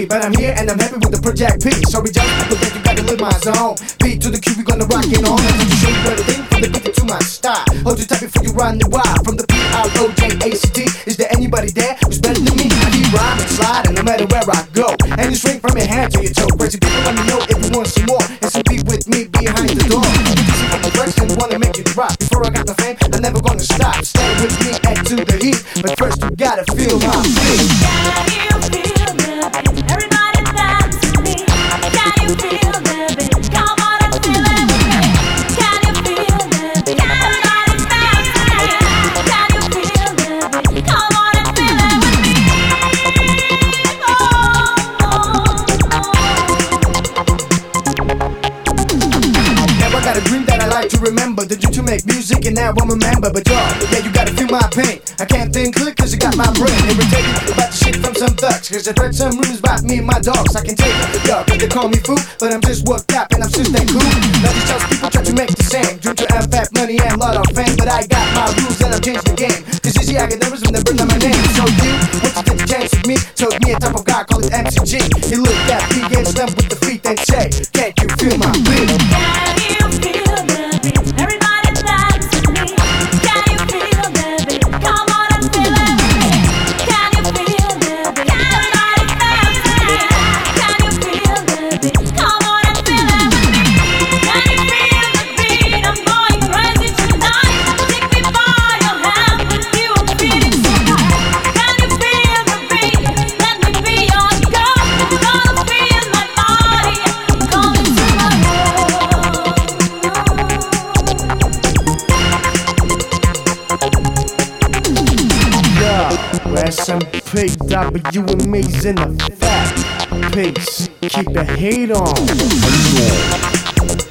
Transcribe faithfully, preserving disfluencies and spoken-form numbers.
but I'm here and I'm happy with the Project P. Sorry, just people that you gotta live my zone. P to the Q, we gonna rock it on. I'm gonna show you everything from the beat to my style. Hold you tight before you run the wild. From the P R O J A C T, is there anybody there who's better than me? I keep rhyming, sliding, no matter where I go. And you swing from your hand to your toe. Crazy people let me know if you want some more. And some be with me behind the door. And wanna make you drop. Before I got the fame, I'm never gonna stop. Stay with me and do the heat. But first you gotta feel my beat. Can you feel the beat? Everybody dance with me. Can you feel the beat? Come on and feel it with me. Can you feel the beat? Everybody dance with me. Can you feel the beat? Come on and feel it with me. Oh, oh, oh. Now I got a dream that I like to remember. The dream to make music and now I'm a member. But y'all, yeah, you gotta feel my pain. I can't think clear cause it got my brain irritated about the shit from some thugs. Cause I've heard some rumors about me and my dogs. I can take it, y'all, cause they call me fool. But I'm just worked up and I'm still staying cool. Now these young people try to make the same. Dream to have fat money and a lot of fame. But I got my rules and I've changed the game. Cause easy I get nervous when they bring down my name. So you, once you get the chance with me, told me a type of guy, call it M C G. He looked at me and slammed with the feet and say, can't you feel my beat? Can you feel the beat? Everybody dance with me. Can you feel the beat? Come on and feel it with me. Can you feel the beat? Everybody dance with me. Can you feel the beat? Come on and feel it with me. Can you feel the beat? I'm going crazy tonight. Take me by your hand, with you I'm feeling so high. Can you feel the beat? Let me be your girl. Gonna feel my body coming to my world. Yo, S M P W amazing the fat. Peace, keep the hate on.